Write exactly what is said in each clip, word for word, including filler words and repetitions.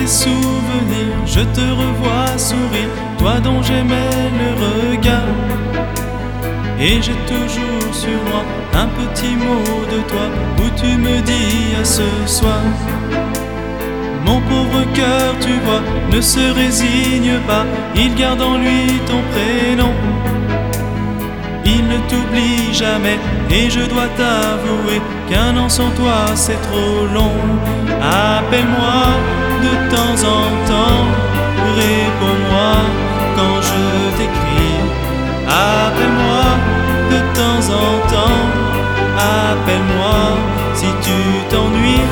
mes souvenirs, je te revois sourire, toi dont j'aimais le regard. Et j'ai toujours sur moi un petit mot de toi, où tu me dis à ce soir. Mon pauvre cœur, tu vois, ne se résigne pas, il garde en lui ton prénom. Il ne t'oublie jamais, et je dois t'avouer qu'un an sans toi c'est trop long. Appelle-moi de temps en temps, réponds-moi quand je t'écris. Appelle-moi de temps en temps, appelle-moi si tu t'ennuies.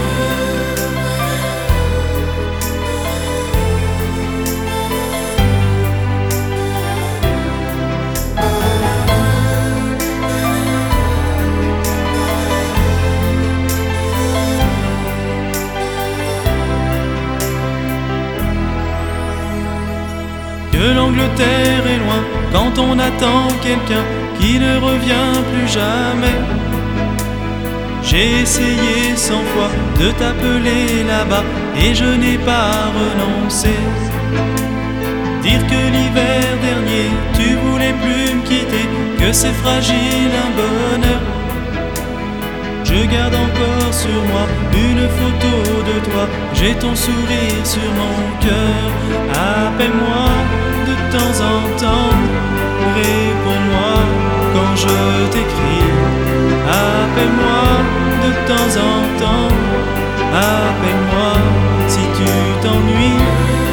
Que l'Angleterre est loin quand on attend quelqu'un qui ne revient plus jamais. J'ai essayé cent fois de t'appeler là-bas et je n'ai pas renoncé. Dire que l'hiver dernier tu voulais plus me quitter, que c'est fragile un bonheur. Je garde encore sur moi une photo de toi, j'ai ton sourire sur mon cœur. Appelle-moi de temps en temps, réponds-moi quand je t'écris. Appelle-moi de temps en temps, appelle-moi si tu t'ennuies.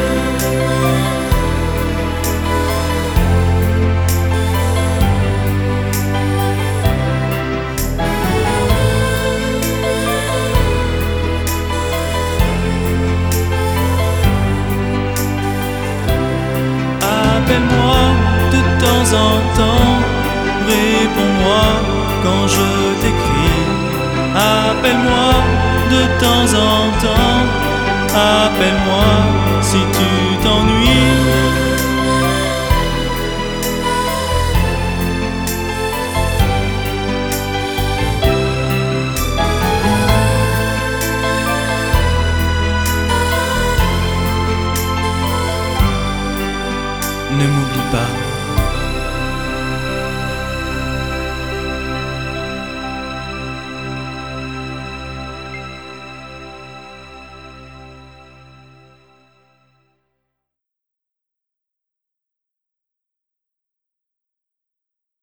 Appelle-moi de temps en temps, réponds-moi quand je t'écris. Appelle-moi de temps en temps, appelle-moi si tu t'ennuies.